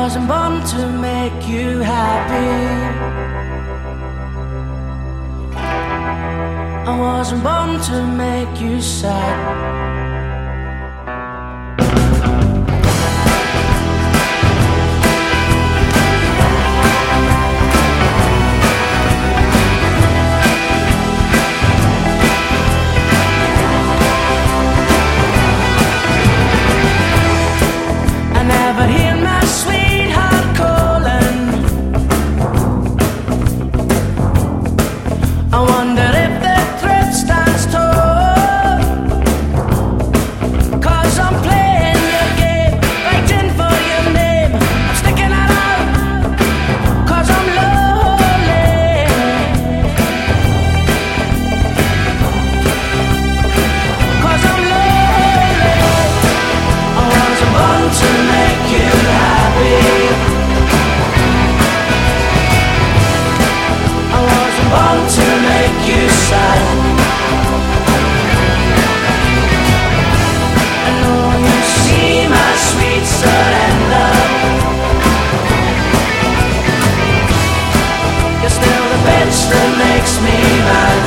wasn't born to make you happy. I wasn't born to make you sad. That makes me mad.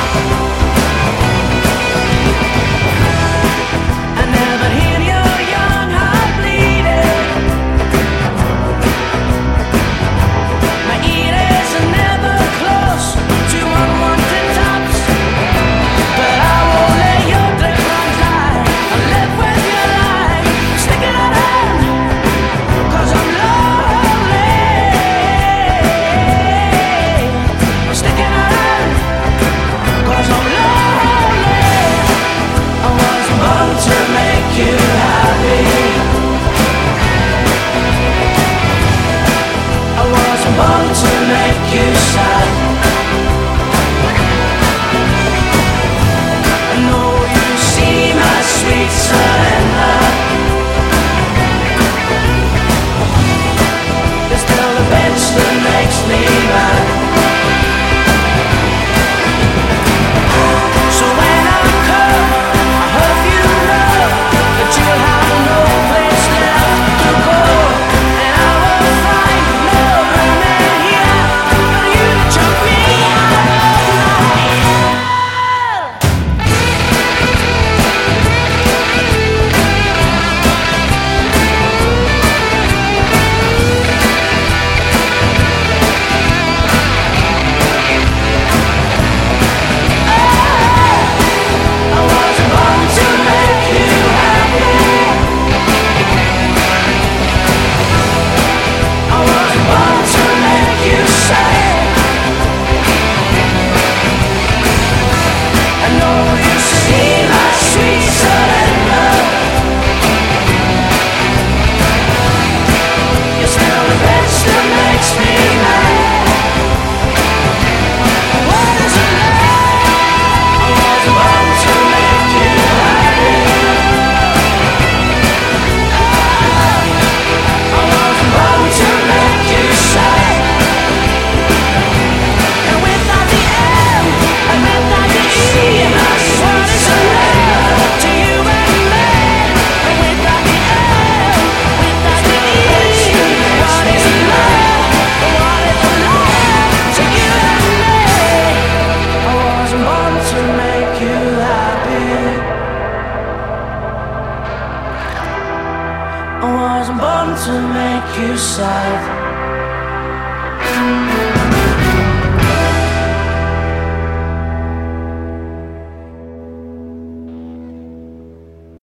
I never hear your young heart bleeding. My ears are never close to unwanted tops, but I won't let your drink run dry. I'll live with your life, sticking it out, 'cause I'm lonely. Sticking around, 'cause I'm lonely. I wasn't born to make you happy. I wasn't born to make you sad. I know you see my sweet surrender. You're still the bitch that makes me mad. So when I come, I hope you know that you'll have no place left to go, and I will find no room in here for you to choke me out of my hell. I wasn't born to make you happy. I wasn't born to make you sad. I know you see my sweet surrender. You're still the bitch that makes me mad. What is it now? I wasn't born to make you happy. I wasn't born to make you sad. And without the M, and without the E, what is a love to you and me? And without the M, without the E, what is a love? What is a love to you and me? I wasn't born to make you happy. I wasn't born to make you sad.